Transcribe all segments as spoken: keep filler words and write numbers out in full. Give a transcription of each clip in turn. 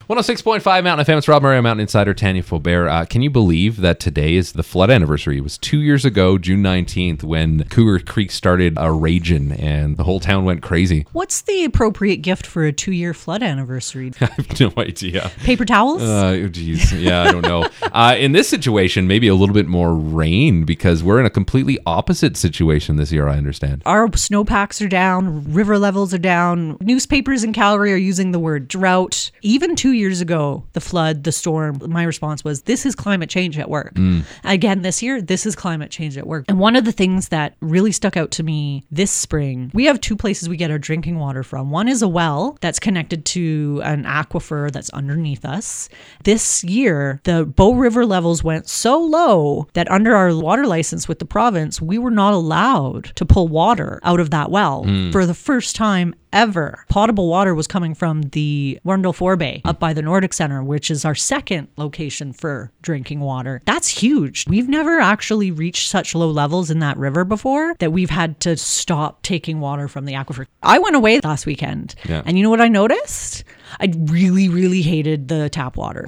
one oh six point five Mountain F M. It's Rob Murray, Mountain Insider, Tanya Faubert. Uh, can you believe that today is the flood anniversary? It was two years ago, June nineteenth, when Cougar Creek started a raging and the whole town went crazy. What's the appropriate gift for a two-year flood anniversary? I have no idea. Paper towels? Uh, geez. Yeah, I don't know. uh, in this situation, maybe a little bit more rain because we're in a completely opposite situation this year, I understand. Our snowpacks are down, river levels are down. Newspapers in Calgary are using the word drought. Even two years ago, the flood, the storm, my response was, this is climate change at work. Mm. Again, this year, this is climate change at work. And one of the things that really stuck out to me this spring, we have two places we get our drinking water from. One is a well that's connected to an aquifer that's underneath us. This year, the Bow River levels went so low that under our water license with the province, we were not allowed to pull water out of that well mm. for the first time ever. Potable water was coming from the Warrendale Forebay up by the Nordic Center, which is our second location for drinking water. That's huge. We've never actually reached such low levels in that river before that we've had to stop taking water from the aquifer. I went away last weekend yeah. and you know what I noticed? I really, really hated the tap water.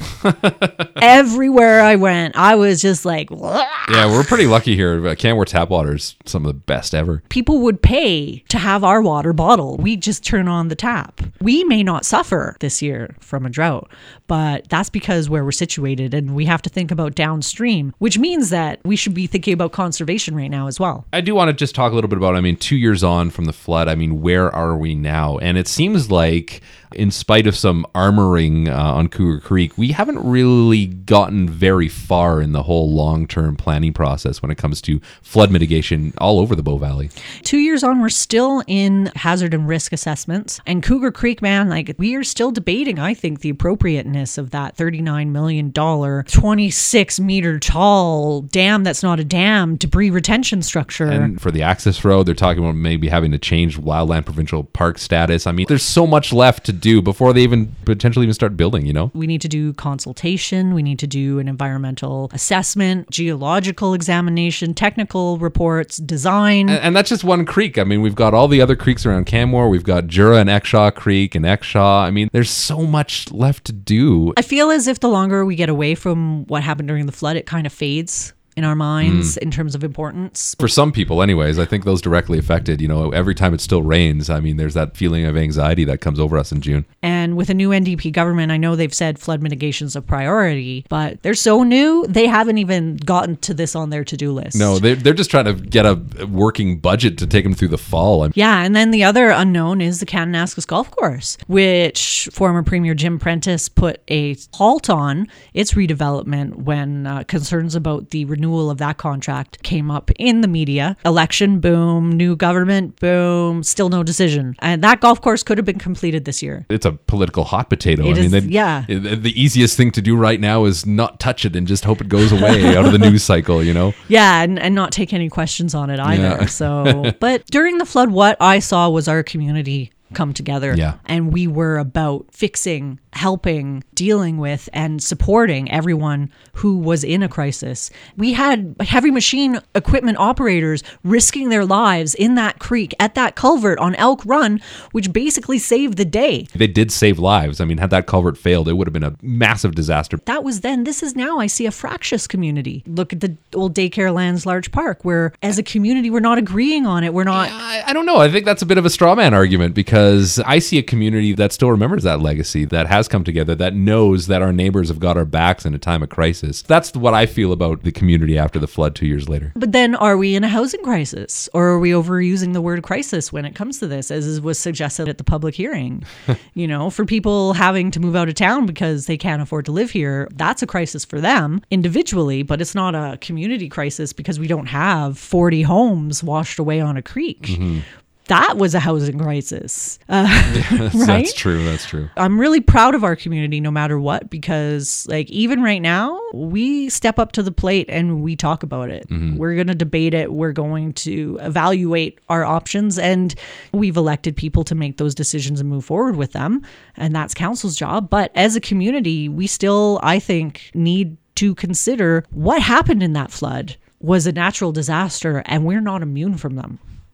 Everywhere I went, I was just like, Wah! Yeah, we're pretty lucky here. Canmore tap water is some of the best ever. People would pay to have our water bottled. We just turn on the tap. We may not suffer this year from a drought, but that's because where we're situated and we have to think about downstream, which means that we should be thinking about conservation right now as well. I do want to just talk a little bit about, I mean, two years on from the flood, I mean, where are we now? And it seems like in spite of some armoring uh, on Cougar Creek, we haven't really gotten very far in the whole long-term planning process when it comes to flood mitigation all over the Bow Valley. Two years on, we're still in hazard and risk assessments. And Cougar Creek, man, like we are still debating, I think, the appropriateness of that thirty-nine million dollars, twenty-six meter tall dam that's not a dam, debris retention structure. And for the access road, they're talking about maybe having to change wildland provincial park status. I mean, there's so much left to do before they even potentially even start building, you know? We need to do consultation. We need to do an environmental assessment, geological examination, technical reports, design. And, and that's just one creek. I mean, we've got all the other creeks around Canmore. We've got Jura and Exshaw Creek and Exshaw. I mean, there's so much left to do. I feel as if the longer we get away from what happened during the flood, it kind of fades in our minds mm. in terms of importance. For some people anyways, I think those directly affected, you know, every time it still rains, I mean, there's that feeling of anxiety that comes over us in June. And with a new N D P government, I know they've said flood mitigation is a priority, but they're so new, they haven't even gotten to this on their to-do list. No, they're, they're just trying to get a working budget to take them through the fall. I'm- yeah, and then the other unknown is the Kananaskis Golf Course, which former Premier Jim Prentice put a halt on its redevelopment when uh, concerns about the renewal of that contract came up in the media. Election, boom. New government, boom. Still no decision. And that golf course could have been completed this year. It's a political hot potato. It I is, mean, yeah. The easiest thing to do right now is not touch it and just hope it goes away out of the news cycle, you know? Yeah, and, and not take any questions on it either. Yeah. So, but during the flood, what I saw was our community come together. Yeah. And we were about fixing, helping, dealing with, and supporting everyone who was in a crisis. We had heavy machine equipment operators risking their lives in that creek at that culvert on Elk Run, which basically saved the day. They did save lives. I mean, had that culvert failed, it would have been a massive disaster. That was then. This is now. I see a fractious community. Look at the old daycare lands, Large Park, where as a community, we're not agreeing on it. We're not. Yeah, I, I don't know. I think that's a bit of a straw man argument because I see a community that still remembers that legacy, that has come together, that knows that our neighbors have got our backs in a time of crisis. That's what I feel about the community after the flood two years later. But then are we in a housing crisis, or are we overusing the word crisis when it comes to this, as was suggested at the public hearing? You know, for people having to move out of town because they can't afford to live here, that's a crisis for them individually, but it's not a community crisis because we don't have forty homes washed away on a creek. Mm-hmm. That was a housing crisis. Uh, yes, right? That's true. That's true. I'm really proud of our community no matter what, because like even right now, we step up to the plate and we talk about it. Mm-hmm. We're going to debate it. We're going to evaluate our options, and we've elected people to make those decisions and move forward with them. And that's council's job. But as a community, we still, I think, need to consider what happened in that flood was a natural disaster, and we're not immune from them.